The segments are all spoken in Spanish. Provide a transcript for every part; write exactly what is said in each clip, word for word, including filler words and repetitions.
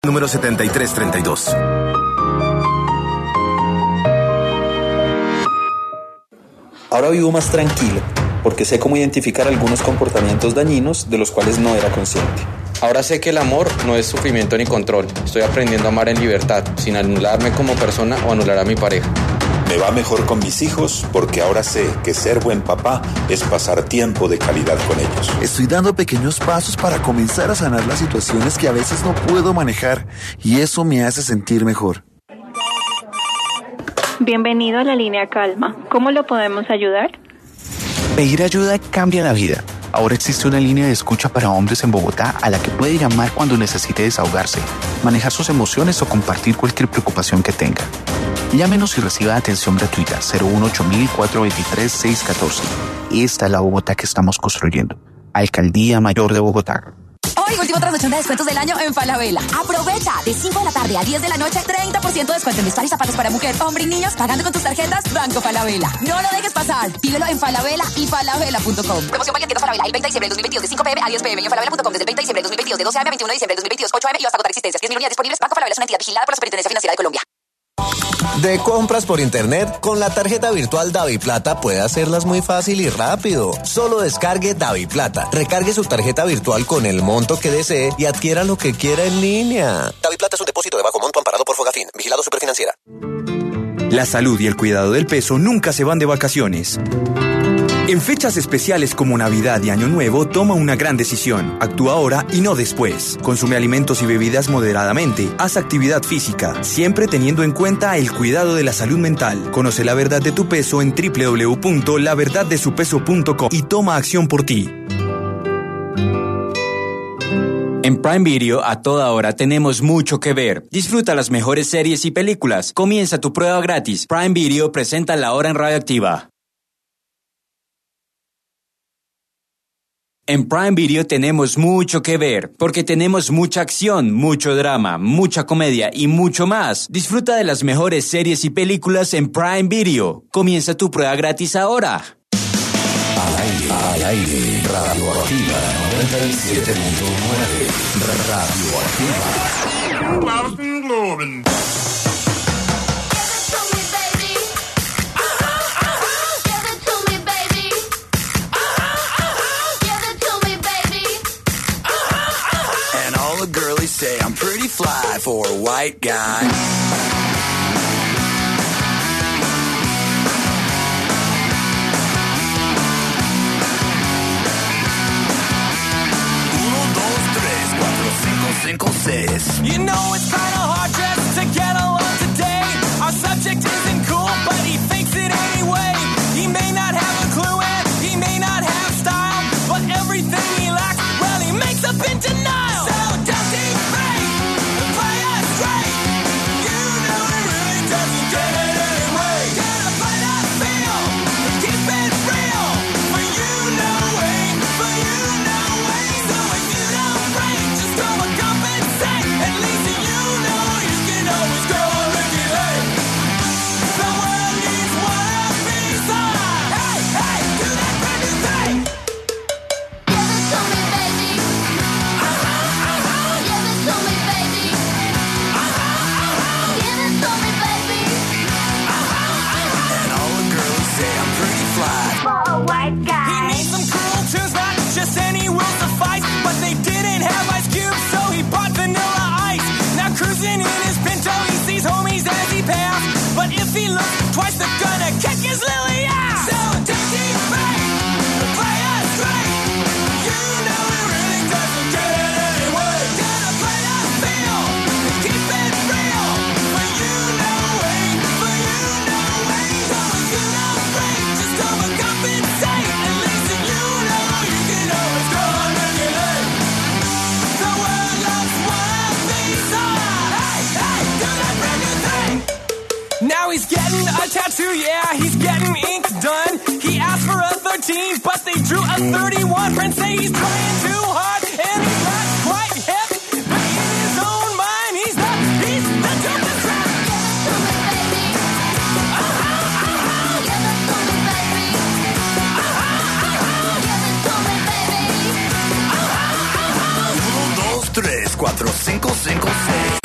Número setenta y tres treinta y dos. Ahora vivo más tranquilo, porque sé cómo identificar algunos comportamientos dañinos de los cuales no era consciente. Ahora sé que el amor no es sufrimiento ni control. Estoy aprendiendo a amar en libertad, sin anularme como persona o anular a mi pareja. Me va mejor con mis hijos porque ahora sé que ser buen papá es pasar tiempo de calidad con ellos. Estoy dando pequeños pasos para comenzar a sanar las situaciones que a veces no puedo manejar y eso me hace sentir mejor. Bienvenido a la línea Calma. ¿Cómo lo podemos ayudar? Pedir ayuda cambia la vida. Ahora existe una línea de escucha para hombres en Bogotá a la que puede llamar cuando necesite desahogarse, manejar sus emociones o compartir cualquier preocupación que tenga. Llámenos y reciba atención gratuita cero uno ocho mil cuatrocientos veintitrés seiscientos catorce. Esta es la Bogotá que estamos construyendo. Alcaldía Mayor de Bogotá. Hoy, último trasnochón de descuentos del año en Falabella. Aprovecha de cinco de la tarde a diez de la noche, treinta por ciento de descuento en vestuario y zapatos para mujer, hombre y niños, pagando con tus tarjetas Banco Falabella. No lo dejes pasar. Pídelo en Falabella y falabella punto com. Promoción válida en tiendas Falabella el veinte de diciembre del dos mil veintidós de cinco p m a diez p m y en falabella punto com desde el veinte de diciembre del dos mil veintidós de doce a m a veintiuno de diciembre del dos mil veintidós, ocho a m y hasta agotar existencias. diez mil unidades disponibles. Banco Falabella es una entidad vigilada por la Superintendencia Financiera de Colombia. De compras por internet, con la tarjeta virtual DaviPlata puede hacerlas muy fácil y rápido. Solo descargue DaviPlata, recargue su tarjeta virtual con el monto que desee y adquiera lo que quiera en línea. DaviPlata es un depósito de bajo monto amparado por Fogafín, vigilado Superfinanciera. La salud y el cuidado del peso nunca se van de vacaciones. En fechas especiales como Navidad y Año Nuevo, toma una gran decisión. Actúa ahora y no después. Consume alimentos y bebidas moderadamente. Haz actividad física, siempre teniendo en cuenta el cuidado de la salud mental. Conoce la verdad de tu peso en doble u doble u doble u punto la verdad de su peso punto com y toma acción por ti. En Prime Video, a toda hora tenemos mucho que ver. Disfruta las mejores series y películas. Comienza tu prueba gratis. Prime Video presenta La Hora en Radioactiva. En Prime Video tenemos mucho que ver, porque tenemos mucha acción, mucho drama, mucha comedia y mucho más. Disfruta de las mejores series y películas en Prime Video. Comienza tu prueba gratis ahora. Al aire, al aire, Radioactiva noventa y siete punto nueve, Radioactiva. Girlies say I'm pretty fly for a white guy. Uno, dos, tres, cuatro, cinco, cinco, seis. You know it's kinda hard just to get along today. Our subject isn't cool, but he thinks it anyway. He may not have a clue and he may not have style, but everything he lacks, well, he makes up in denial. Twice they're gonna kick his lily ass. So take it back, play us straight. You know it really doesn't get it anyway. Gotta play that feel and keep it real. For you no way, for you no way. So if you don't break, just overcompensate. At least you know you can always go on regulate. The world loves one piece of. Hey, hey, do that brand new thing. Now he's getting a tattoo, yeah, he's getting ink done. He asked for a thirteen, but they drew a thirty-one. Friends say he's trying too hard, and he's not quite hip. But in his own mind, he's the, he's the dopest rap. Give it to me, baby. Uh-huh, uh-huh. Give it to me, baby. Uh-huh, uh-huh. Give it to me, baby. Uh-huh, uh-huh. Uno, dos, tres, cuatro, cinco, cinco, seis.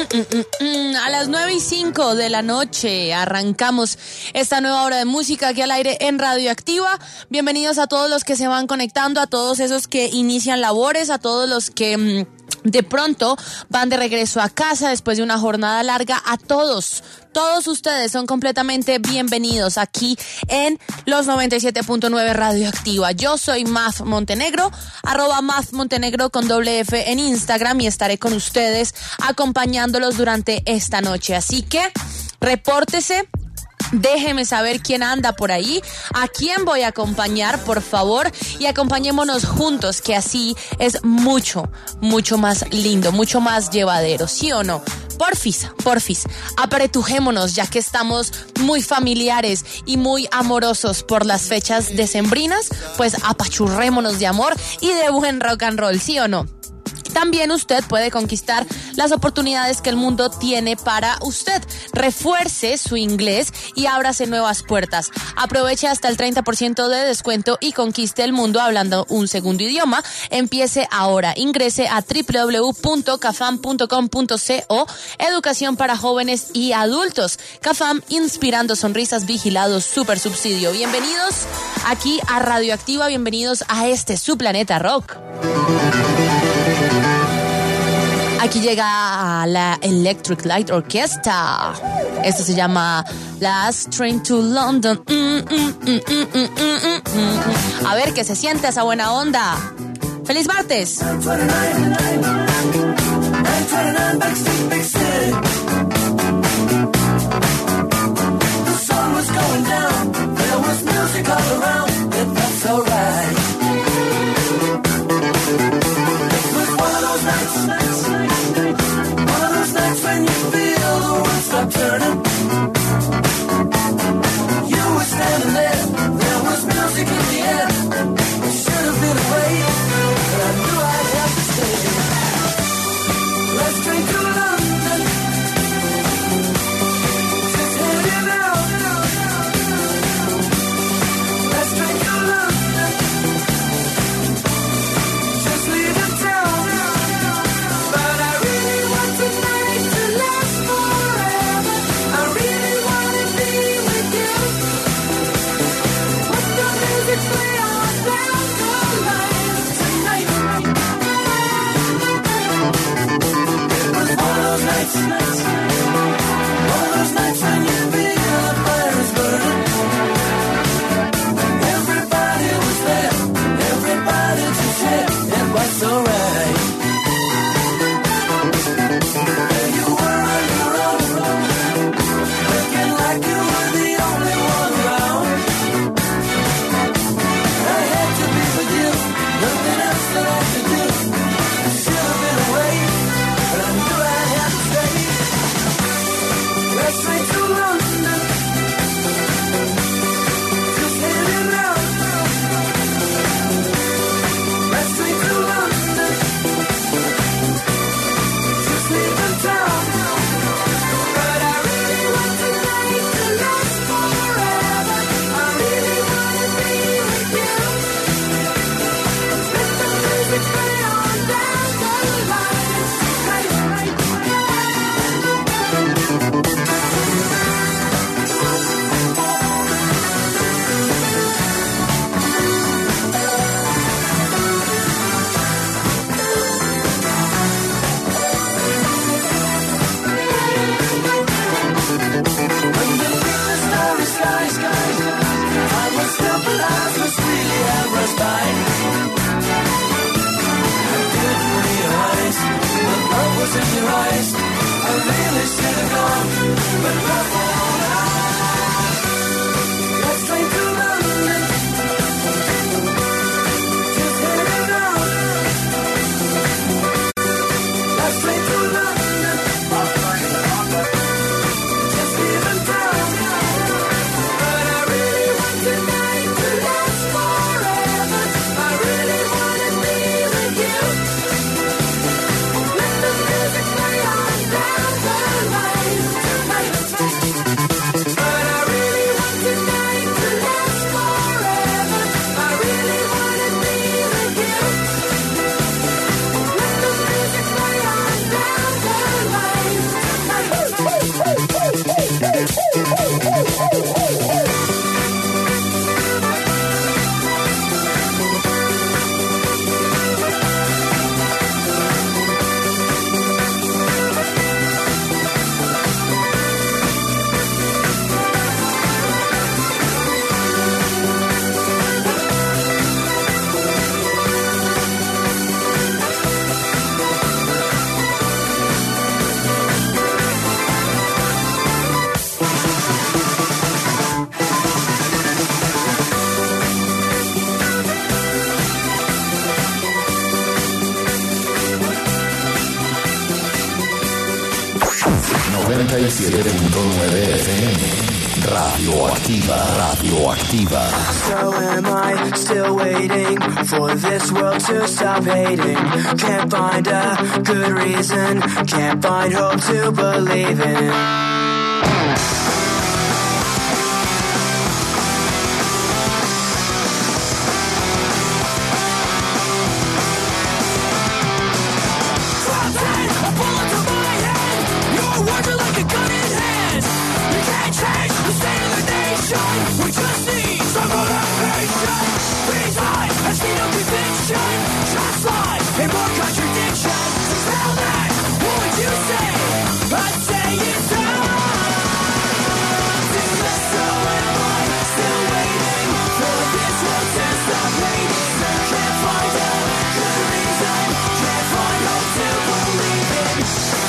mm, mm, mm. A las nueve y cinco de la noche arrancamos esta nueva hora de música aquí al aire en Radioactiva. Bienvenidos a todos los que se van conectando, a todos esos que inician labores, a todos los que mmm, de pronto van de regreso a casa después de una jornada larga. A todos, todos ustedes son completamente bienvenidos aquí en los noventa y siete punto nueve Radioactiva. Yo soy Maf Montenegro, arroba Maf Montenegro con doble F en Instagram, y estaré con ustedes acompañándolos durante esta noche. Así que repórtese. Déjeme saber quién anda por ahí, a quién voy a acompañar, por favor, y acompañémonos juntos, que así es mucho, mucho más lindo, mucho más llevadero, ¿sí o no? Porfis, porfis, apretujémonos, ya que estamos muy familiares y muy amorosos por las fechas decembrinas, pues apachurrémonos de amor y de buen rock and roll, ¿sí o no? También usted puede conquistar las oportunidades que el mundo tiene para usted. Refuerce su inglés y ábrase nuevas puertas. Aproveche hasta el treinta por ciento de descuento y conquiste el mundo hablando un segundo idioma. Empiece ahora. Ingrese a doble u doble u doble u punto cafam punto com punto co. Educación para jóvenes y adultos. Cafam, inspirando sonrisas, vigilados, super subsidio. Bienvenidos aquí a Radioactiva. Bienvenidos a este su planeta rock. Aquí llega la Electric Light Orchestra. Esto se llama Last Train to London. Mm, mm, mm, mm, mm, mm, mm. A ver, que se siente esa buena onda. ¡Feliz martes! When you feel the world stop turning, you were standing there. There was music in the air. It should have been away, but I knew I'd have to stay. Let's drink to London. Just heading out. Let's drink to London. Just leaving town. But I really want to make to last forever. I really wanna be with you. Let the music play on down the line tonight. It was one of those nights, nights, one of those nights when you feel the fire is burning. Everybody was there, everybody to share. It was alright. You were on your own, looking like you were the only one around. I had to be with you, nothing else that I could do. I should have been away, but I knew I'd have to stay. Let's train to London, just heading out. Let's train to London, just leaving town. But I really want tonight to last forever. I really wanna be with you. Let the music play on down the line. Right, right, when you feel the starry sky, sky, I was still, but I was really hours by. I didn't realize the love was in your eyes. I really should have gone, but love won't last. Let's train to London, just heading out. Let's train to London, just leaving town. But I really want tonight to last forever. I really wanna be with you. Let the music play on down the line. noventa y siete punto nueve F M. Radioactiva, radioactiva. So am I still waiting for this world to stop hating? Can't find a good reason, can't find hope to believe in. We just need some motivation. Please hide, I see no conviction. Just lie, and more contradiction. Tell that, what would you say? I'd say it's time to let go. Am I still waiting for this world to stop hating? Can't find a good reason, can't find hope to believe in.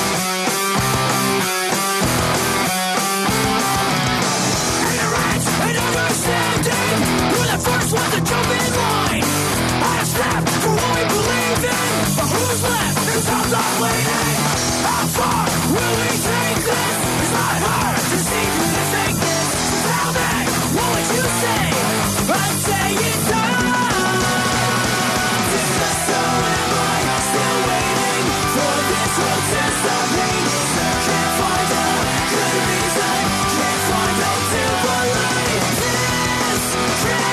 First one to jump in line. I snap for what we believe in. But who's left? Who's out there waiting? How far will we take this? It's not hard to see through the fakeness. Tell me, what would you say? I'd say it's time to let go. Am I still waiting for this world to stop hating? Can't find a good reason, can't find hope to believe this. Can't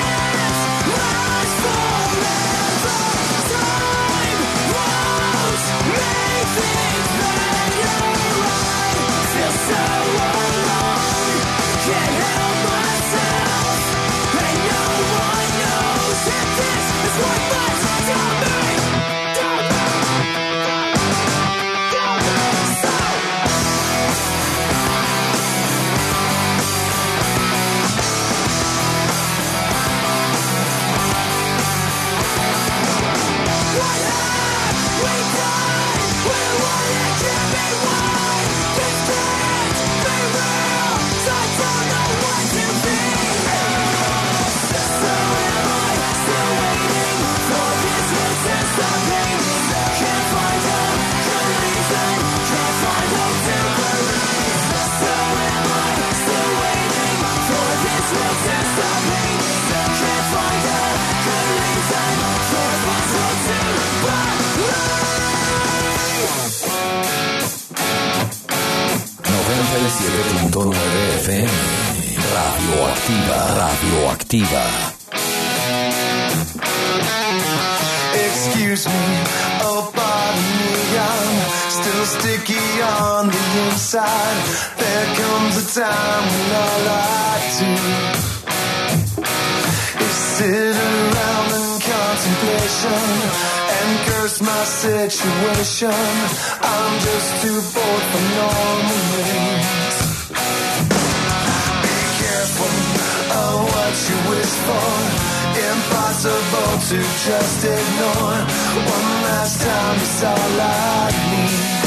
siete punto nueve F M. Radioactiva, radioactiva. Excuse me, oh pardon me, I'm still sticky on the inside. There comes a time when all I do is sit around in contemplation and curse my situation. I'm just too bored for normal things. Be careful of what you wish for. Impossible to just ignore. One last time is all I need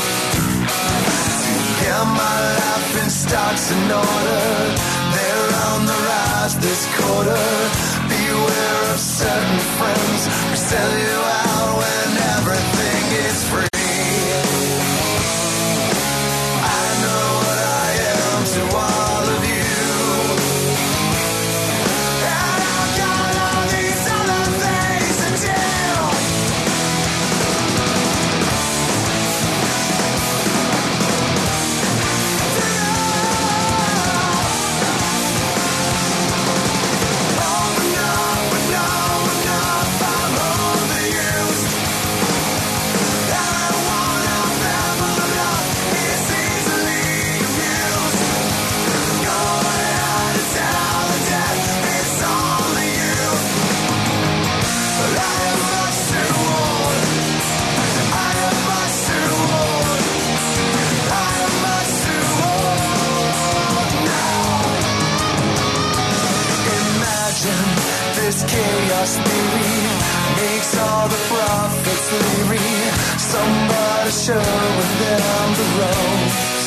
to get my life in stocks in order. They're on the rise this quarter. Beware of certain friends who sell you out when everything is free. I know what I am to all of you, and I've got all these other things to do. Open up, open up, open up, I'm overused. And I wanna level up, it's easily abused. Going out to tell the death, it's only you. But I am much too old. I am much too old. I am much too old now. Imagine this chaos theory makes all the prophets leery. Somebody show them the ropes.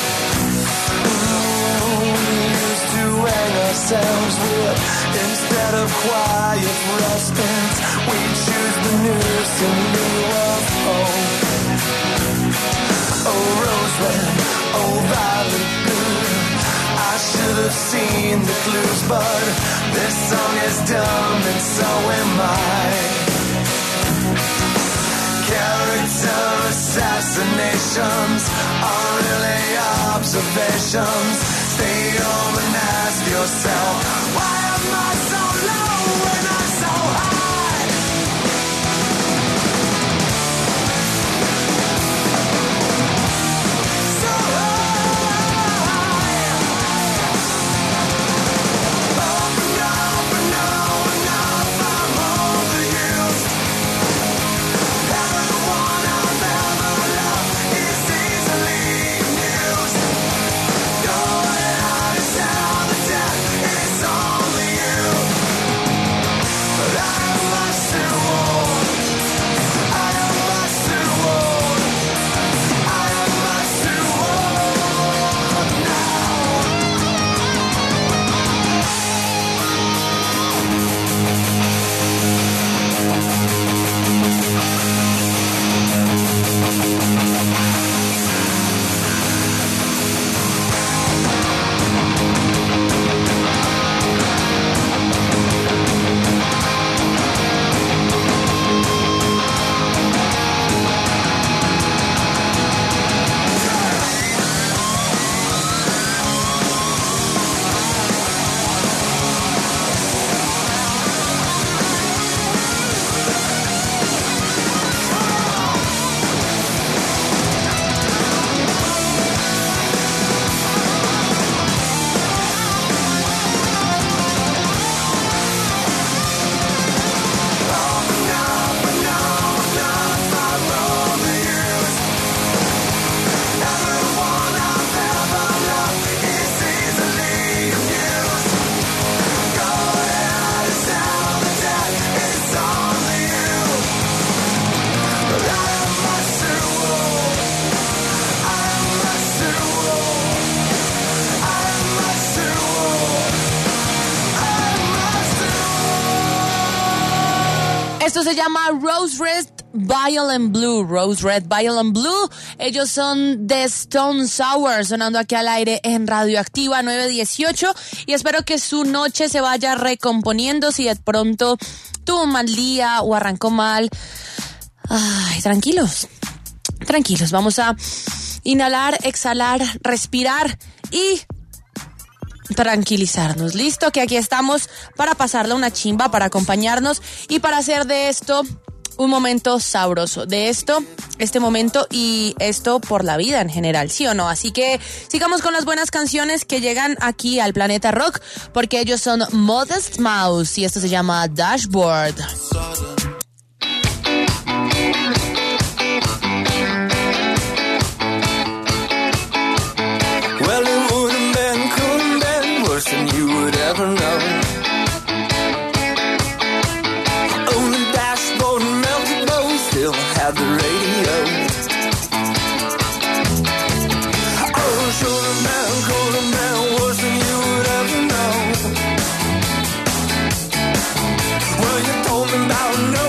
Ooh, we used to hang ourselves with, instead of quiet respite, we choose the noose in lieu of hope. Oh, Roseland, oh, have seen the clues, but this song is dumb and so am I. Character assassinations are really observations. Stay home and ask yourself, why am I so low when I'm so high? So high. Up and up and up and up, I'm overused. Everyone I've ever loved is easily amused. Going out is out of death, it's only you. But I am much too old. I am much too old. I am much too old now. Esto se llama Rose Red, Violent Blue. Rose Red, Violent Blue. Ellos son The Stone Sour, sonando aquí al aire en Radioactiva nueve dieciocho. Y espero que su noche se vaya recomponiendo. Si de pronto tuvo un mal día o arrancó mal, ay, tranquilos, tranquilos. Vamos a inhalar, exhalar, respirar y tranquilizarnos. Listo, que aquí estamos para pasarle una chimba, para acompañarnos y para hacer de esto un momento sabroso, de esto, este momento y esto por la vida en general, ¿sí o no? Así que sigamos con las buenas canciones que llegan aquí al Planeta Rock, porque ellos son Modest Mouse y esto se llama Dashboard. Well, it would have been, could have been worse than you would ever know. Oh, the dashboard melted, but we still had the radio. Oh, should have been, could have been worse than you would ever know. Well, you told me about no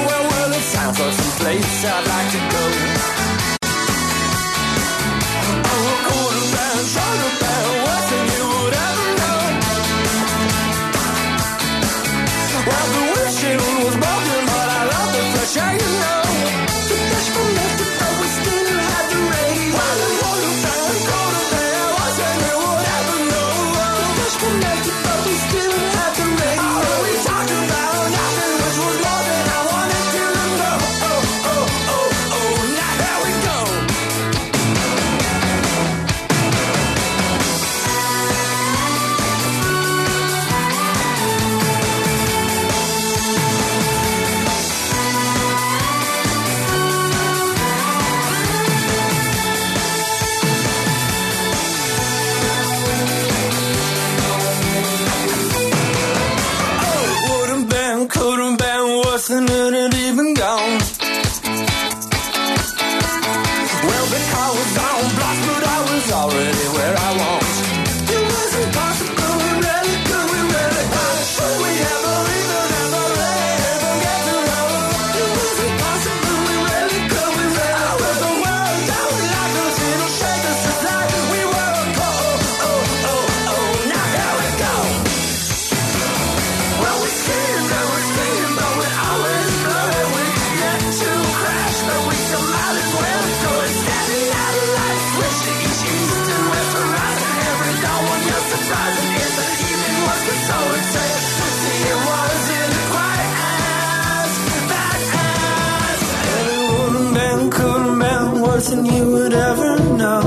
worse than you would ever know.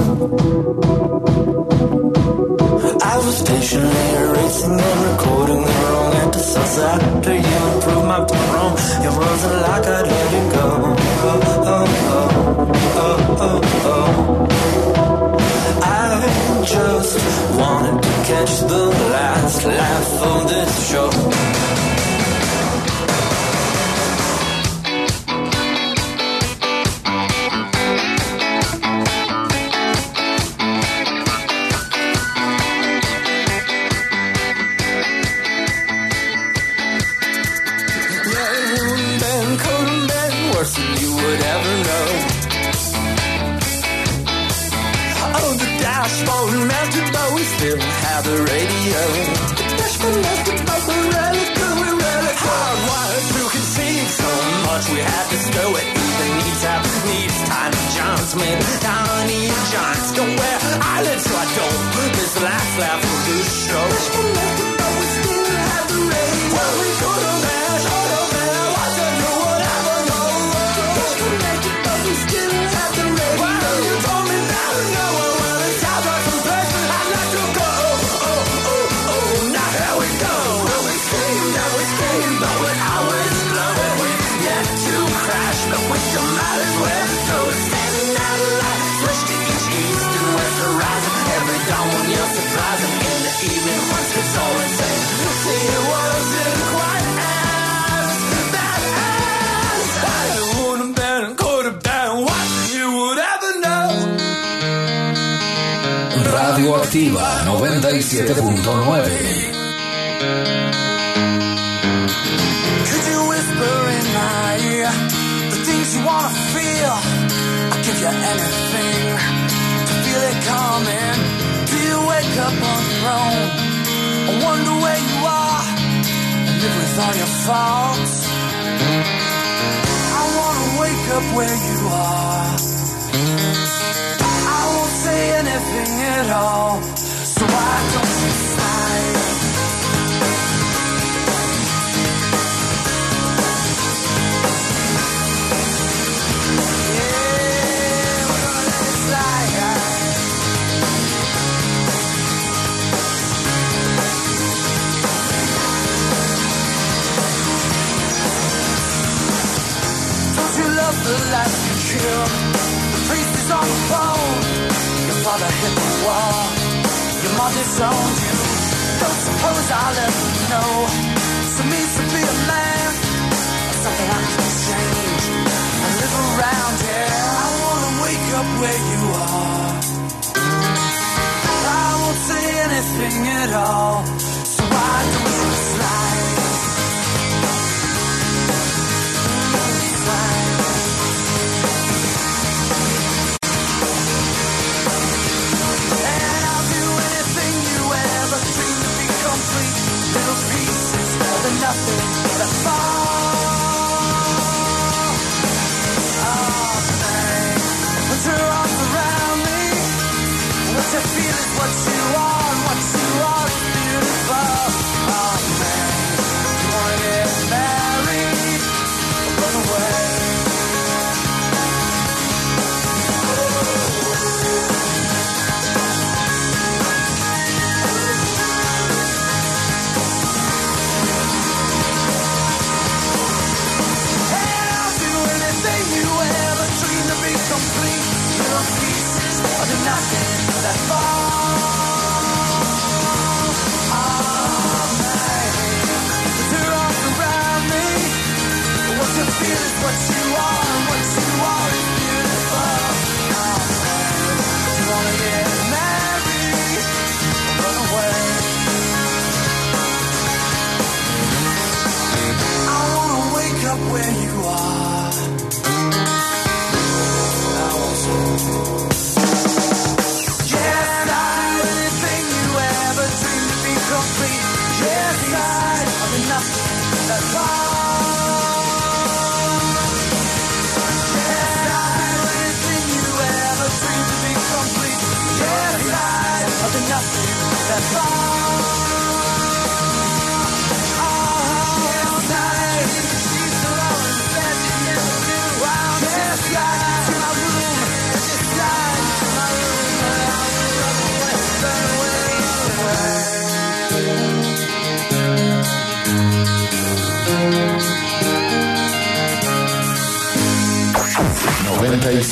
I was patiently erasing and recording the wrong episodes after you proved my wrong. It wasn't like I'd let it go. Oh, oh, oh, oh, oh, oh. I just wanted to catch the last laugh of this show. Still have the radio. Hardwired to conceive so much we had to stow it. Even needs have needs tiny Johns made tiny Johns. Don't wear eyelids so I don't miss the last laugh of this show. We still have the radio. Well, we could have been, should have been, what to do, whatever, no. Disconnected, but we still have the radio. Well, you told me now to know. Well, it sounds like some place I'd like to go. Oh, oh, oh, now here we go. Well, we scream, now we scream, though it always blows. We yet to crash, but we still might as well go. Standing out of light, switch to each east and west horizon. Every dawn when you're surprising. In the evening, once it's all insane. See, it wasn't quite as bad as I would have been, could have been, what you would ever know. Radioactiva noventa y siete punto nueve. Could you whisper in my ear the things you wanna feel? I'll give you anything to feel it coming. Do you wake up on your own and wonder where you are and live with all your faults? I wanna wake up where you are. I won't say anything at all, so why don't you slide? Yeah, we're gonna let it slide. Don't you love the life you kill? The priest is on the phone. Your father hit the wall. Your mom disowned you. Don't suppose I'll ever know. So means to be a man. Something I can change. I live around here. I wanna wake up where you are. I won't say anything at all. So why don't you slide? Slide. And I'll do anything you ever dreamed to be complete. Little pieces of the nothing that fall. Oh, babe, put your arms around me. What you feel is what you are, and what you are is beautiful.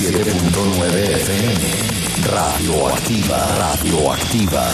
siete punto nueve F M. Radioactiva, radioactiva.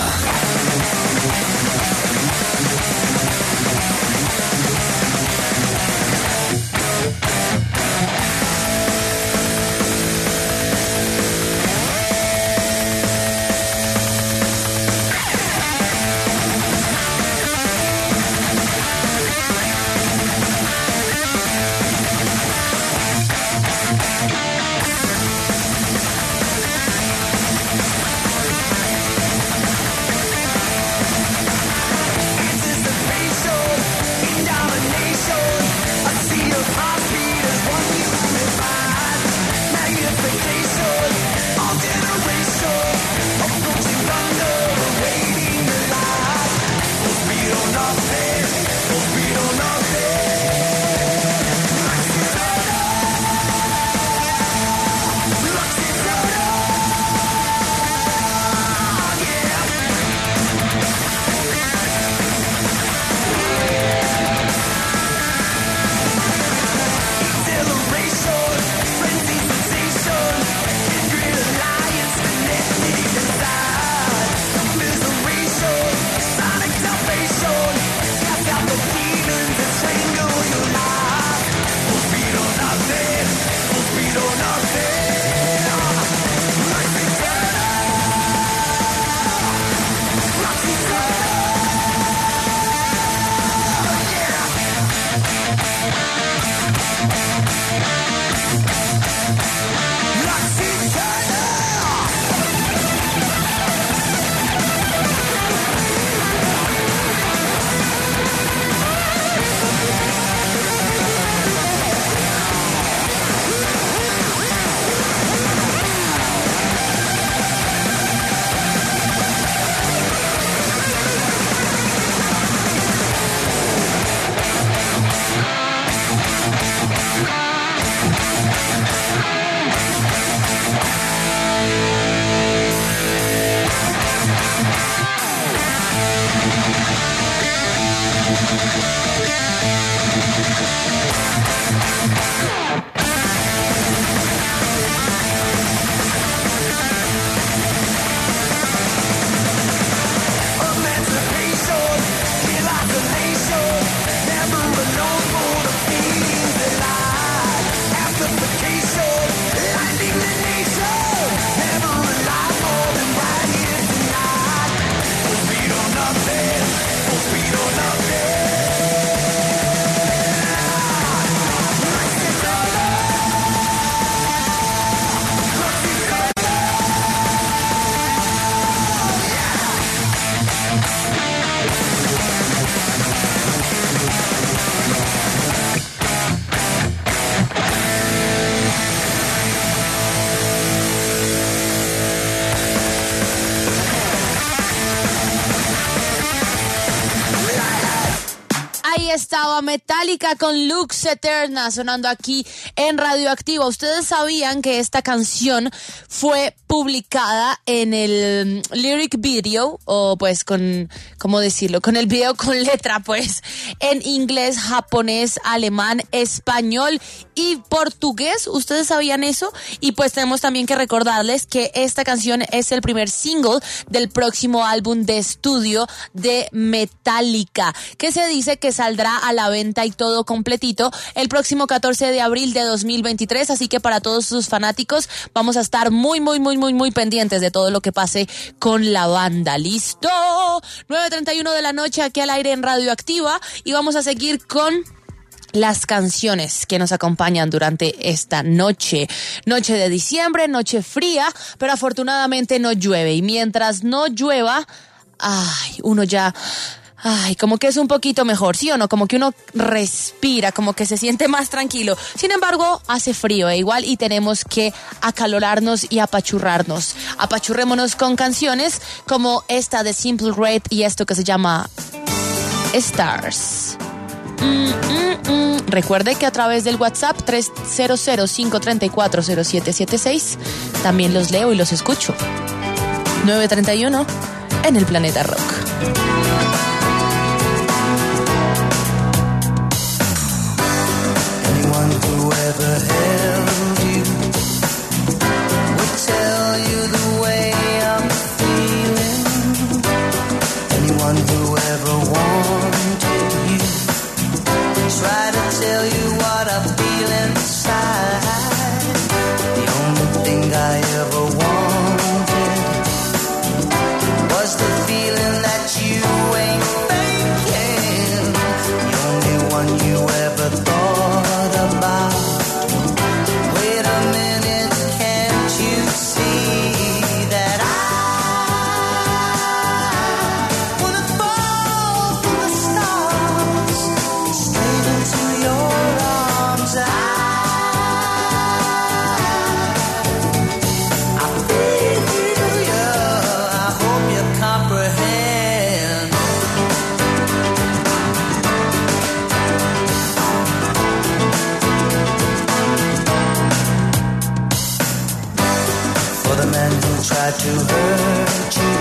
Estaba Metallica con Lux Eterna sonando aquí en Radioactiva. Ustedes sabían que esta canción fue publicada en el lyric video, o pues con, ¿cómo decirlo? Con el video con letra, pues, en inglés, japonés, alemán, español y portugués. ¿Ustedes sabían eso? Y pues tenemos también que recordarles que esta canción es el primer single del próximo álbum de estudio de Metallica, que se dice que saldrá a la venta y todo completito el próximo catorce de abril de dos mil veintitrés, así que para todos sus fanáticos vamos a estar muy, muy, muy, muy, muy pendientes de todo lo que pase con la banda. ¿Listo? nueve treinta y uno de la noche aquí al aire en Radioactiva y vamos a seguir con las canciones que nos acompañan durante esta noche. Noche de diciembre, noche fría, pero afortunadamente no llueve. Y mientras no llueva, ay, uno ya... Ay, como que es un poquito mejor, ¿sí o no? Como que uno respira, como que se siente más tranquilo. Sin embargo, hace frío e igual y tenemos que acalorarnos y apachurrarnos. Apachurrémonos con canciones como esta de Simple Red y esto que se llama Stars. Mm, mm, mm. Recuerde que a través del WhatsApp tres cero cero, cinco tres cuatro, cero siete siete seis también los leo y los escucho. nueve treinta y uno en el Planeta Rock. Who ever held you the man who tried to hurt you.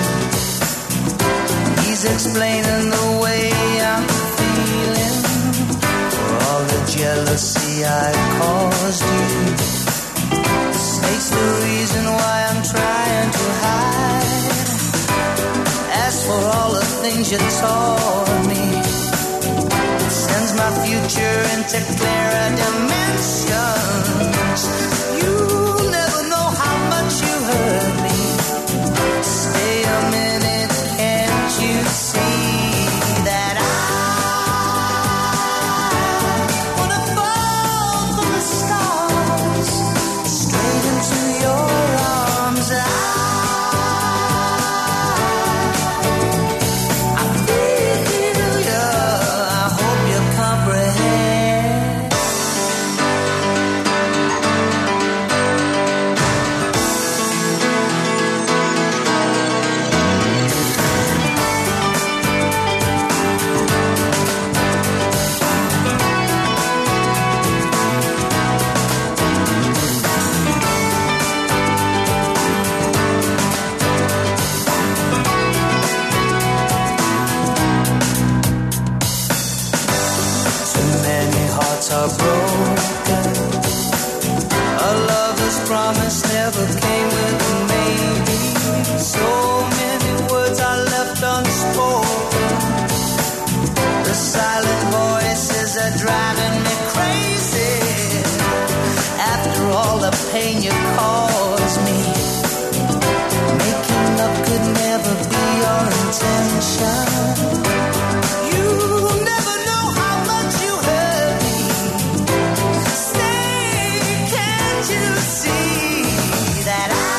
He's explaining the way I'm feeling for all the jealousy I caused you. Snake's the reason why I'm trying to hide. As for all the things you taught me, it sends my future into clearer dimensions. You never know how much you hurt me. Stay a minute, can't you see that I wanna fall from the stars straight into your arms? I, I feel you, I hope you comprehend. Too many hearts are broken. A lover's promise never came with a maybe. So many words are left unspoken. The silent voices are driving me crazy. After all the pain you caused me, making up could never be your intention. You never know how much you hurt me. Say, can't you see that I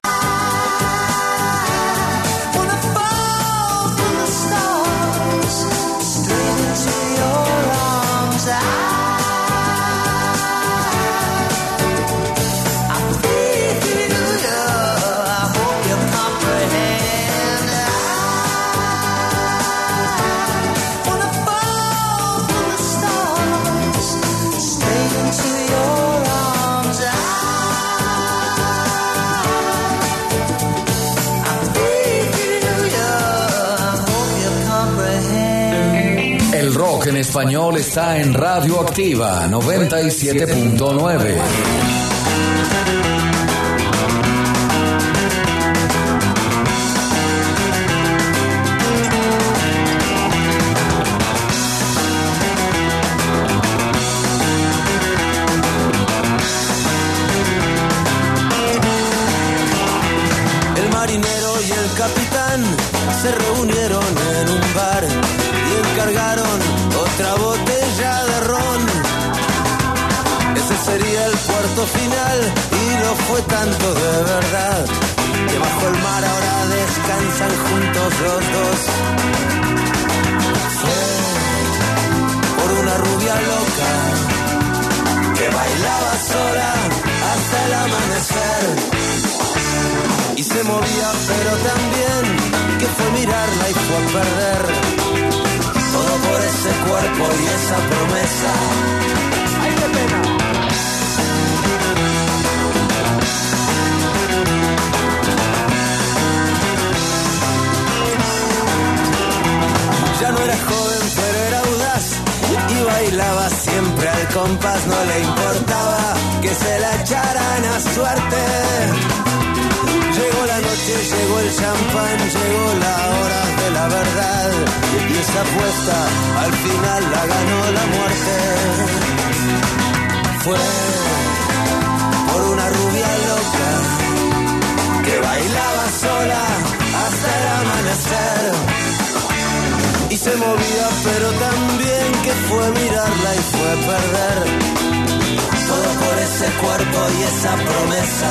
wanna fall from the stars straight into your arms? I, I feel you, I hope you comprehend. I wanna fall from the stars straight into your arms. I, I feel you, I hope you comprehend. El rock en español está en Radio Activa noventa y siete punto nueve. El marinero y el capitán se reunieron en un bar y encargaron otra botella de ron. Ese sería el puerto final y lo fue tanto de verdad que bajo el mar ahora descansan juntos los dos. Fue por una rubia loca que bailaba sola hasta el amanecer. Y se movía pero también que fue mirarla y fue a perder todo por ese cuerpo y esa promesa. ¡Ay, qué pena! Ya no era joven pero era audaz y bailaba siempre al compás. No le importaba que se la echaran a suerte. Llegó la noche, llegó el champán, llegó la hora de la verdad y esa apuesta al final la ganó la muerte. Fue por una rubia loca que bailaba sola hasta el amanecer y se movía pero también que fue mirarla y fue a perder todo por ese cuerpo y esa promesa.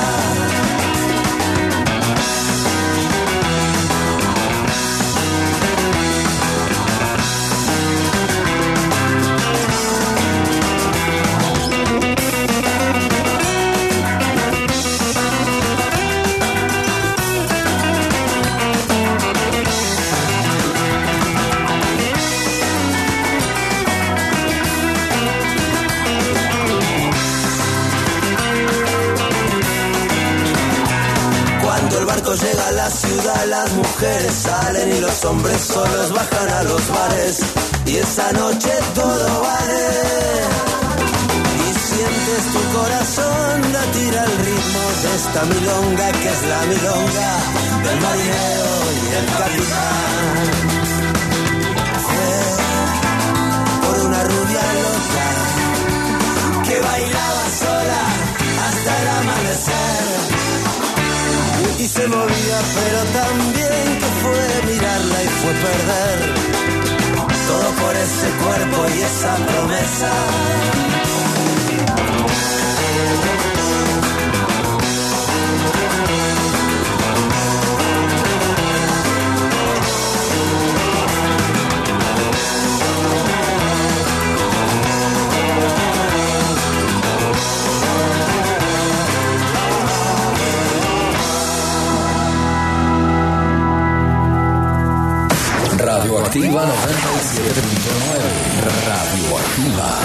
barco llega a la ciudad, las mujeres salen y los hombres solos bajan a los bares. Y esa noche todo vale. Y sientes tu corazón latir al ritmo de esta milonga que es la milonga del marinero y el capitán. Fue por una rubia loca que bailaba sola hasta el amanecer. Y se movía pero también que fue mirarla y fue perder. Todo por ese cuerpo y esa promesa. Radioactiva noventa y siete punto nueve. Radioactiva.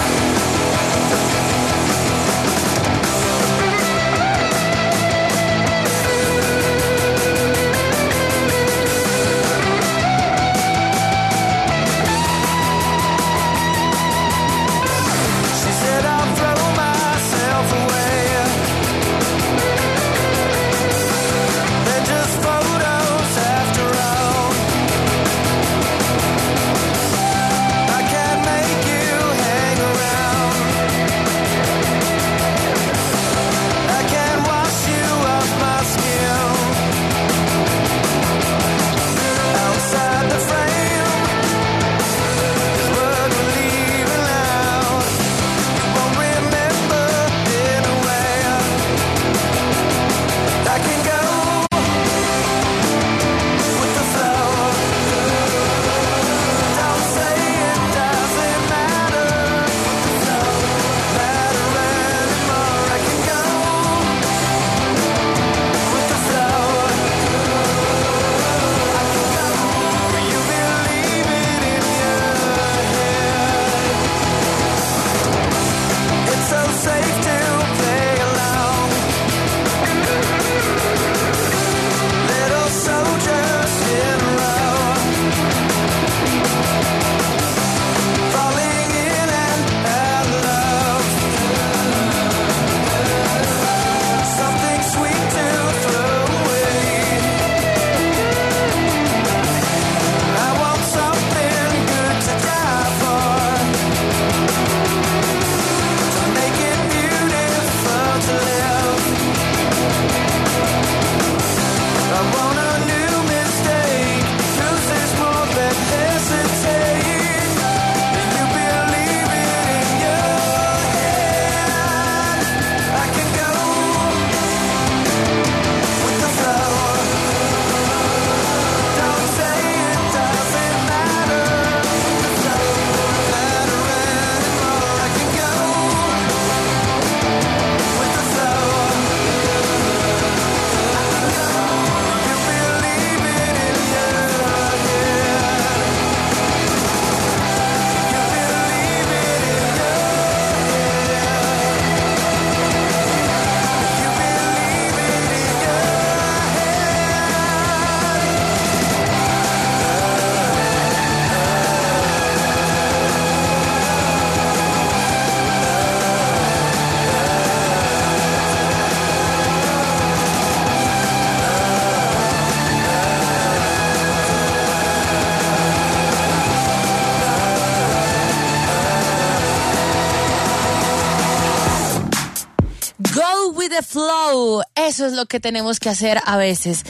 The flow, eso es lo que tenemos que hacer a veces.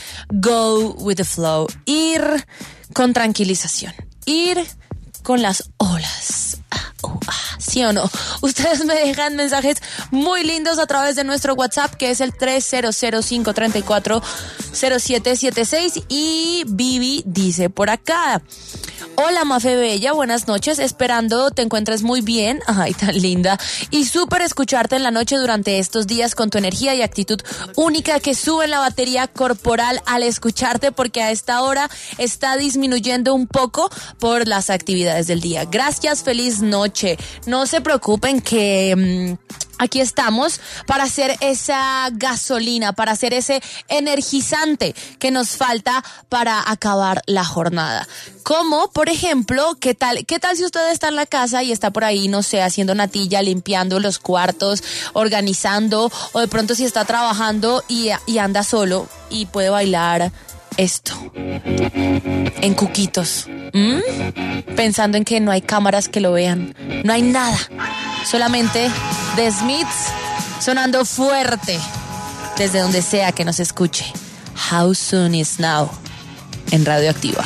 Go with the flow, ir con tranquilización, ir con las olas. Ah, uh, ah, ¿sí o no? Ustedes me dejan mensajes muy lindos a través de nuestro WhatsApp, que es el tres cero cero cinco tres cuatro cero siete siete seis, y Vivi dice por acá: hola Mafe Bella, buenas noches, esperando te encuentres muy bien, ay tan linda, y súper escucharte en la noche durante estos días con tu energía y actitud única que sube la batería corporal al escucharte, porque a esta hora está disminuyendo un poco por las actividades del día. Gracias, feliz noche. Nos no se preocupen que mmm, aquí estamos para hacer esa gasolina, para hacer ese energizante que nos falta para acabar la jornada. Como, por ejemplo, ¿qué tal, qué tal si usted está en la casa y está por ahí, no sé, haciendo natilla, limpiando los cuartos, organizando, o de pronto si está trabajando y, y anda solo y puede bailar esto en cuquitos, ¿Mm? pensando en que no hay cámaras que lo vean, no hay nada, solamente The Smiths sonando fuerte desde donde sea que nos escuche. How Soon Is Now en Radioactiva.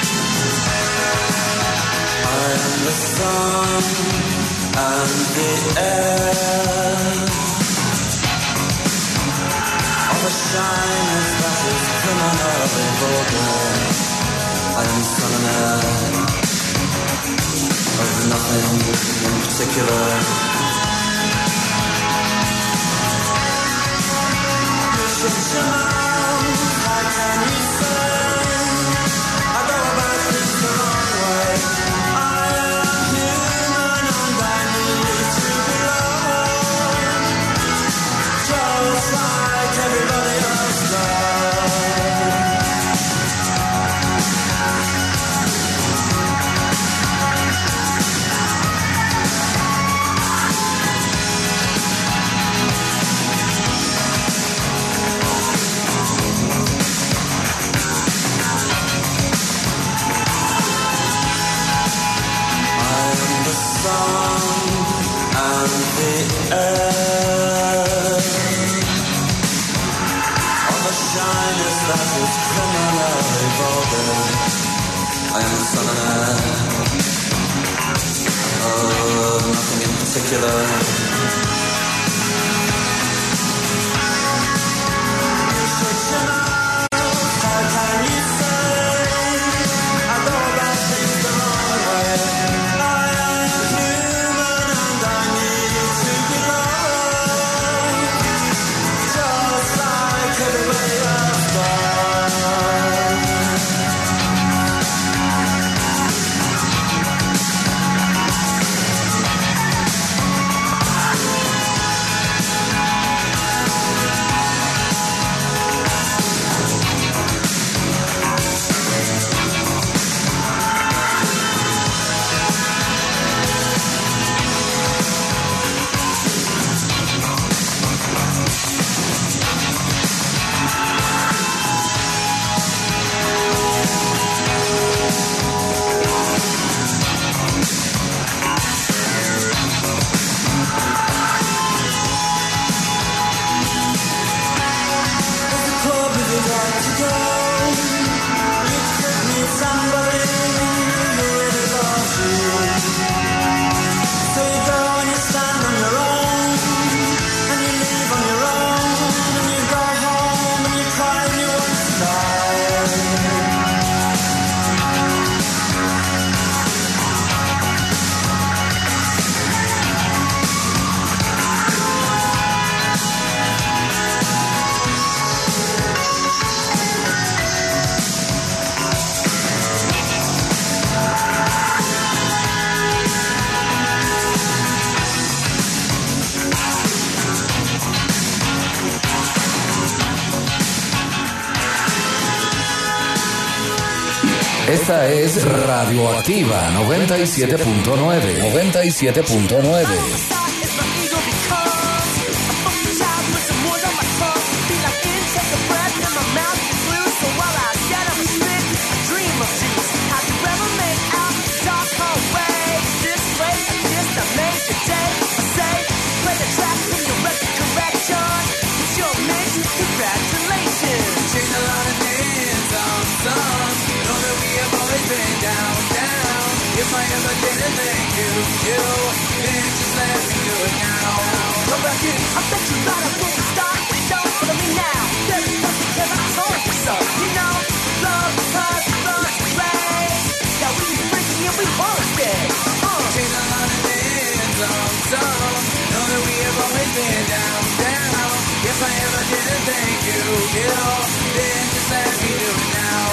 I'm the sun and the air. All the shyness that is criminally vulgar. I am sun and air. Of nothing in particular. You shut your mouth, how can you say I go about things the wrong way? I am human and I need to belong, just like everybody else does. Esta es Radioactiva noventa y siete punto nueve. noventa y siete punto nueve. If I ever didn't thank you, you then just let me do it now. Come back in, I bet you thought I wouldn't stop. Don't follow me now. There's nothing that I told you so. You know, love because love is right. Yeah, we be freaky and we won't stay. Uh. Seen a lot of things on some. Know that we have always been down, down. If I ever didn't thank you, you then just let me do it now.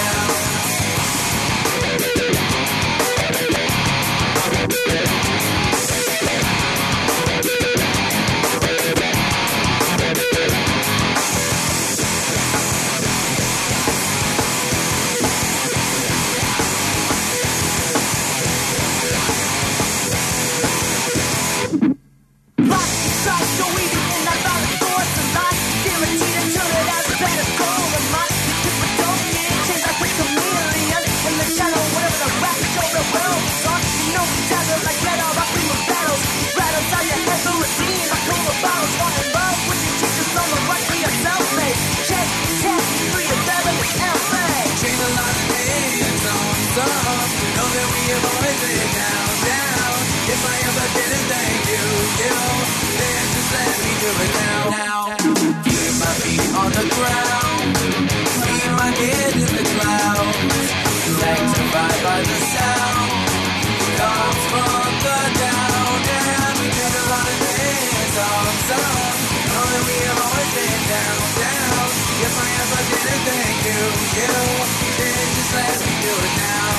know the world talk, you know together like red out rock in the battles. Right outside your head, the routine, like cool the bottles. Fall in love with your teachers on the right, be a self-made. Check, check, three to seven, L A. Dream a lot of days on some. Know that we have always been down, down. If I ever didn't thank you, you, then just let me do it now. Now, keep my feet on the ground, keep my head in the clouds. Sanctified by the sound, comes from the down. And we did a lot of things on some. Know that we have always been down, down. If I ever didn't thank you, you, then just let me do it now.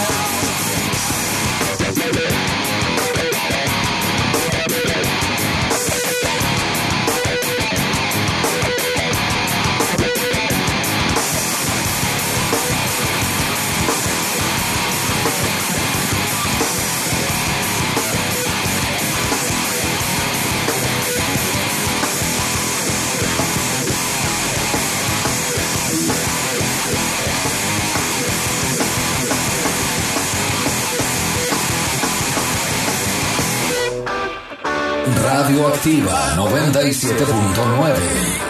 Radioactiva noventa y siete punto nueve.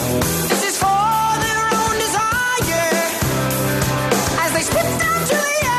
As they spit down to the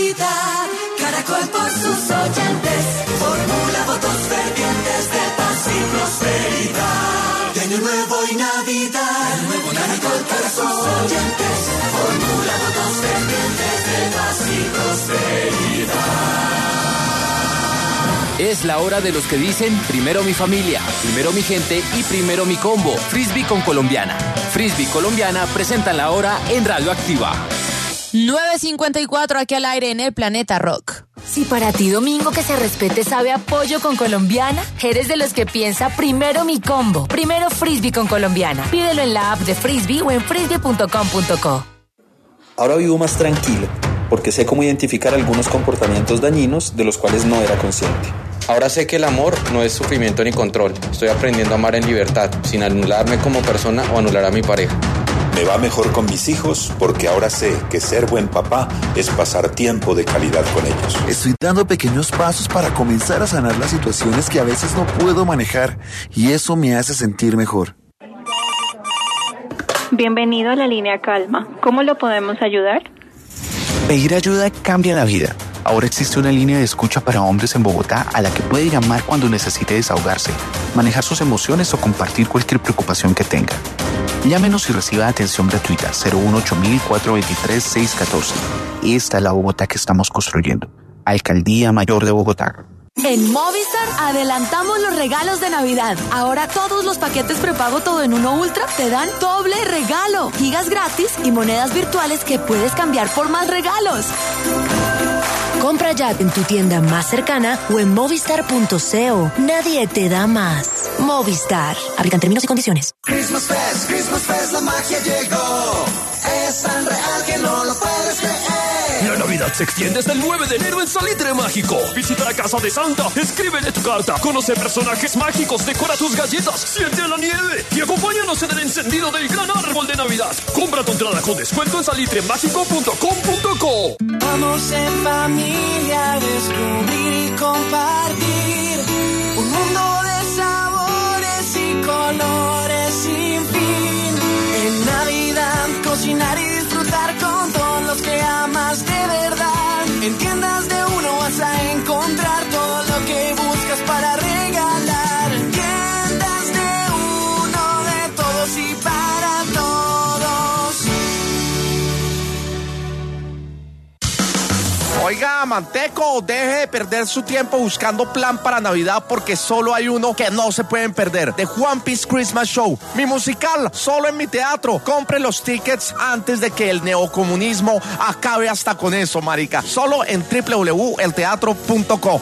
Navidad. Caracol por sus oyentes formula votos fervientes de paz y prosperidad. De Año Nuevo y Navidad. De nuevo Caracol por sus oyentes formula votos fervientes de paz y prosperidad. Es la hora de los que dicen primero mi familia, primero mi gente y primero mi combo. Frisbee con Colombiana. Frisbee Colombiana presentan la hora en Radio Activa. nueve cincuenta y cuatro aquí al aire en el Planeta Rock. Si para ti domingo que se respete sabe a pollo con Colombiana, eres de los que piensa primero mi combo. Primero Frisbee con Colombiana. Pídelo en la app de Frisbee o en frisbee punto com punto co. Ahora vivo más tranquilo, porque sé cómo identificar algunos comportamientos dañinos de los cuales no era consciente. Ahora sé que el amor no es sufrimiento ni control. Estoy aprendiendo a amar en libertad, sin anularme como persona o anular a mi pareja. Me va mejor con mis hijos porque ahora sé que ser buen papá es pasar tiempo de calidad con ellos. Estoy dando pequeños pasos para comenzar a sanar las situaciones que a veces no puedo manejar y eso me hace sentir mejor. Bienvenido a la línea Calma. ¿Cómo lo podemos ayudar? Pedir ayuda cambia la vida. Ahora existe una línea de escucha para hombres en Bogotá a la que puede llamar cuando necesite desahogarse, manejar sus emociones o compartir cualquier preocupación que tenga. Llámenos y reciba atención gratuita cero uno ocho mil cuatrocientos veintitrés seiscientos catorce. Esta es la Bogotá que estamos construyendo. Alcaldía Mayor de Bogotá. En Movistar adelantamos los regalos de Navidad. Ahora todos los paquetes prepago todo en uno Ultra te dan doble regalo, gigas gratis y monedas virtuales que puedes cambiar por más regalos. Compra ya en tu tienda más cercana o en movistar punto co. Nadie te da más. Movistar. Aplican términos y condiciones. Christmas Fest, Christmas Fest, la magia llegó. Es tan real que no lo puedes creer. La Navidad se extiende hasta el nueve de enero en Salitre Mágico. Visita la casa de Santa, escríbele tu carta, conoce personajes mágicos, decora tus galletas, siente la nieve y acompáñanos en el encendido del gran árbol de Navidad. Compra tu entrada con descuento en salitre mágico punto com punto co. Vamos en familia a descubrir y compartir un mundo de sabores y colores sin fin. En Navidad cocinar y disfrutar con todos los que amas de verdad. En tiendas de uno vas a encontrar todo lo que buscas para regalar. En tiendas de uno, de todos y para todos. Oiga, Manteco, deje de perder su tiempo buscando plan para Navidad porque solo hay uno que no se pueden perder. The One Piece Christmas Show, mi musical, solo en mi teatro. Compre los tickets antes de que el neocomunismo acabe hasta con eso, marica. Solo en doble u doble u doble u punto el teatro punto co.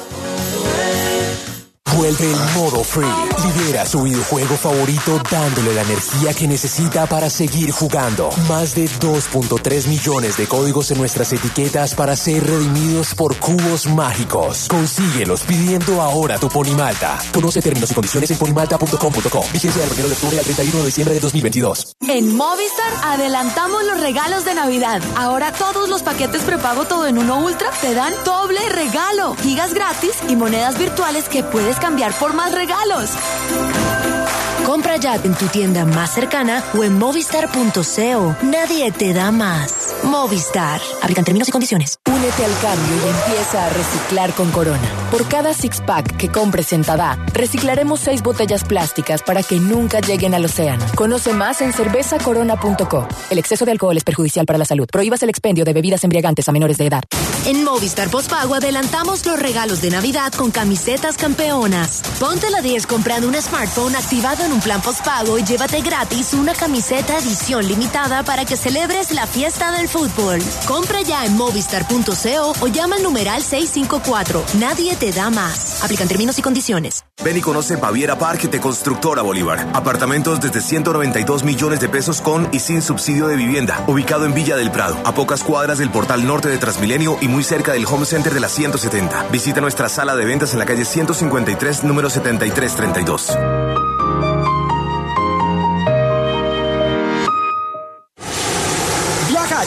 Vuelve el modo free. Libera su videojuego favorito dándole la energía que necesita para seguir jugando. Más de dos punto tres millones de códigos en nuestras etiquetas para ser redimidos por cubos mágicos. Consíguelos pidiendo ahora tu Ponimalta. Conoce términos y condiciones en ponimalta punto com punto co. Vigencia del primero de octubre al treinta y uno de diciembre de dos mil veintidós. En Movistar adelantamos los regalos de Navidad. Ahora todos los paquetes prepago todo en uno Ultra te dan doble regalo, gigas gratis y monedas virtuales que puedes cambiar por más regalos. Compra ya en tu tienda más cercana o en movistar punto co. Nadie te da más. Movistar. Aplican términos y condiciones. Únete al cambio y empieza a reciclar con Corona. Por cada six-pack que compres en Tada, reciclaremos seis botellas plásticas para que nunca lleguen al océano. Conoce más en cerveza corona punto co. El exceso de alcohol es perjudicial para la salud. Prohíbas el expendio de bebidas embriagantes a menores de edad. En Movistar Postpago adelantamos los regalos de Navidad con camisetas campeonas. Ponte la diez comprando un smartphone activado en un plan postpago y llévate gratis una camiseta edición limitada para que celebres la fiesta del fútbol. Compra ya en movistar punto co o llama al numeral seiscientos cincuenta y cuatro. Nadie te da más. Aplican términos y condiciones. Ven y conoce Baviera Park de Constructora Bolívar. Apartamentos desde ciento noventa y dos millones de pesos con y sin subsidio de vivienda. Ubicado en Villa del Prado, a pocas cuadras del portal norte de Transmilenio y muy cerca del Home Center de la ciento setenta. Visita nuestra sala de ventas en la calle ciento cincuenta y tres, número setenta y tres treinta y dos.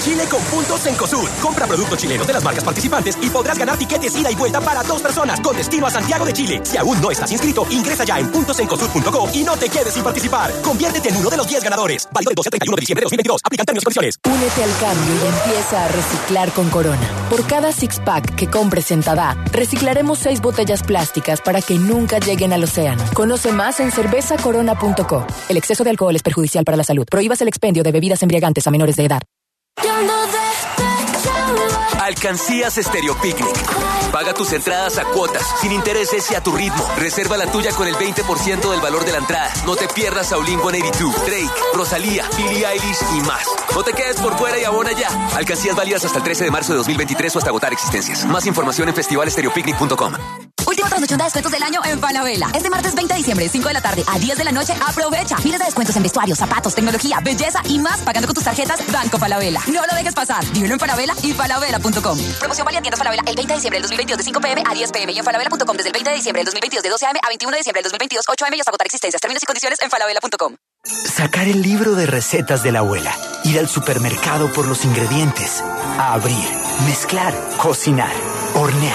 Chile con puntos Cencosud. Compra productos chilenos de las marcas participantes y podrás ganar tiquetes ida y vuelta para dos personas con destino a Santiago de Chile. Si aún no estás inscrito, ingresa ya en puntos cencosud punto com y no te quedes sin participar. Conviértete en uno de los diez ganadores. Válido del doce al treinta y uno de diciembre de dos mil veintidós. Aplican términos y condiciones. Únete al cambio y empieza a reciclar con Corona. Por cada six-pack que compres en Tada, reciclaremos seis botellas plásticas para que nunca lleguen al océano. Conoce más en cerveza corona punto co. El exceso de alcohol es perjudicial para la salud. Prohíbas el expendio de bebidas embriagantes a menores de edad. Alcancías Estéreo Picnic. Paga tus entradas a cuotas, sin intereses y a tu ritmo. Reserva la tuya con el veinte por ciento del valor de la entrada. No te pierdas a Blink ciento ochenta y dos, Drake, Rosalía, Billie Eilish y más. No te quedes por fuera y abona ya. Alcancías válidas hasta el trece de marzo de dos mil veintitrés o hasta agotar existencias. Más información en festival stereo picnic punto com. Última promoción de descuentos del año en Falabella. Este martes veinte de diciembre, cinco de la tarde a diez de la noche, aprovecha. Miles de descuentos en vestuarios, zapatos, tecnología, belleza y más pagando con tus tarjetas Banco Falabella. No lo dejes pasar. Vívelo en Falabella y falabella punto com. Promoción válida en tiendas Falabella el veinte de diciembre del dos mil veintidós de cinco p m a diez p m y en falabella punto com desde el veinte de diciembre del dos mil veintidós de doce a m a veintiuno de diciembre del dos mil veintidós ocho a m y hasta agotar existencias. Términos y condiciones en falabella punto com. Sacar el libro de recetas de la abuela, ir al supermercado por los ingredientes, abrir, mezclar, cocinar, hornear,